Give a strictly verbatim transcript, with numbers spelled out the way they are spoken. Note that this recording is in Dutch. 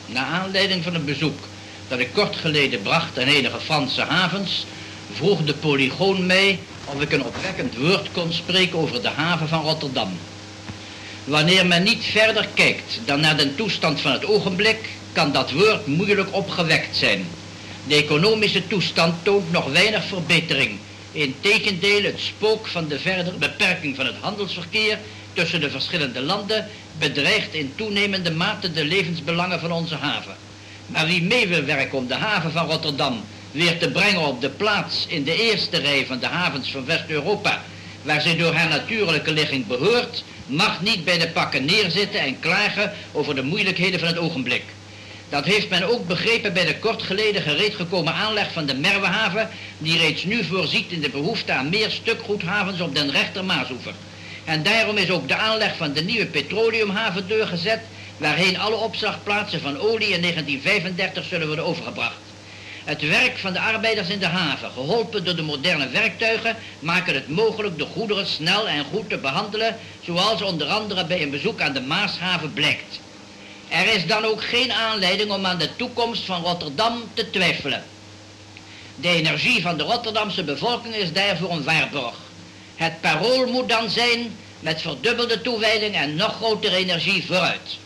Naar aanleiding van een bezoek dat ik kort geleden bracht aan enige Franse havens, vroeg de Polygoon mij of ik een opwekkend woord kon spreken over de haven van Rotterdam. Wanneer men niet verder kijkt dan naar de toestand van het ogenblik, kan dat woord moeilijk opgewekt zijn. De economische toestand toont nog weinig verbetering. Integendeel, het spook van de verdere beperking van het handelsverkeer tussen de verschillende landen bedreigt in toenemende mate de levensbelangen van onze haven. Maar wie mee wil werken om de haven van Rotterdam weer te brengen op de plaats in de eerste rij van de havens van West-Europa, waar zij door haar natuurlijke ligging behoort, mag niet bij de pakken neerzitten en klagen over de moeilijkheden van het ogenblik. Dat heeft men ook begrepen bij de kort geleden gereedgekomen aanleg van de Merwehaven, die reeds nu voorziet in de behoefte aan meer stukgoedhavens op den rechter-Maasoever. En daarom is ook de aanleg van de nieuwe petroleumhaven doorgezet, waarheen alle opslagplaatsen van olie in negentien vijfendertig zullen worden overgebracht. Het werk van de arbeiders in de haven, geholpen door de moderne werktuigen, maken het mogelijk de goederen snel en goed te behandelen, zoals onder andere bij een bezoek aan de Maashaven blijkt. Er is dan ook geen aanleiding om aan de toekomst van Rotterdam te twijfelen. De energie van de Rotterdamse bevolking is daarvoor een waarborg. Het parool moet dan zijn met verdubbelde toewijding en nog grotere energie vooruit.